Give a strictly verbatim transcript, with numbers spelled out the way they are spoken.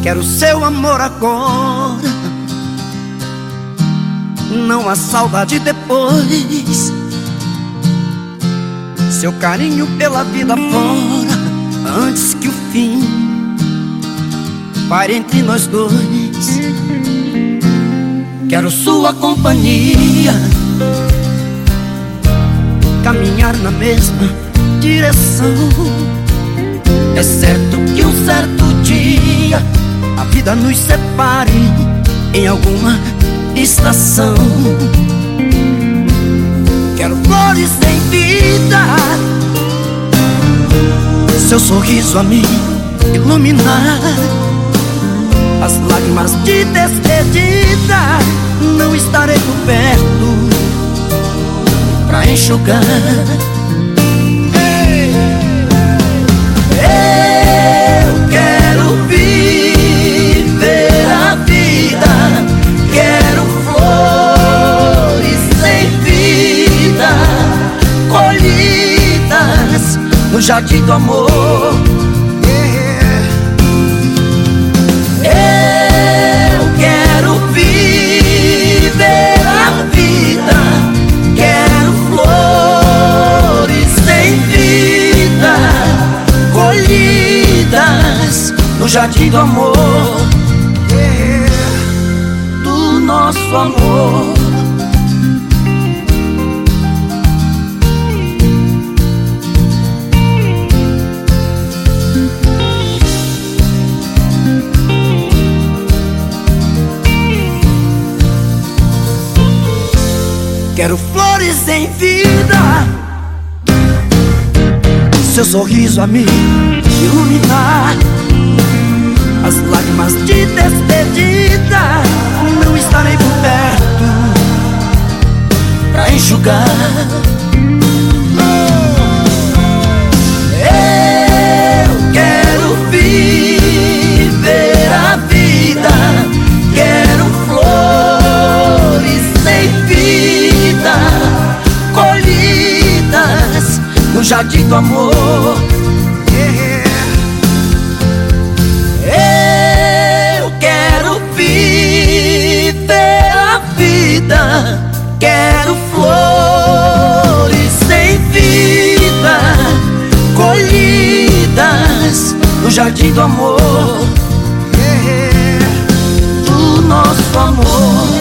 Quero seu amor agora, não há saudade depois. Seu carinho pela vida fora, antes que o fim pare entre nós dois. Quero sua companhia, caminhar na mesma direção. É certo que um certo dia a vida nos separe em alguma estação. Quero flores em vida, seu sorriso a me iluminar. As lágrimas de despedida não estarei por perto pra enxugar. Eu quero viver a vida, quero flores sem vida, colhidas no jardim do amor. Eu quero viver a vida, quero flores sem vida, colhidas no jardim do amor, do nosso amor. Quero flores em vida, seu sorriso a me iluminar. As lágrimas de despedida não estarei por perto pra enxugar. Eu quero viver a vida, quero flores sem vida, colhidas no jardim do amor. Eu quero viver a vida, quero flores sem vida, colhidas no jardim do amor, do nosso amor.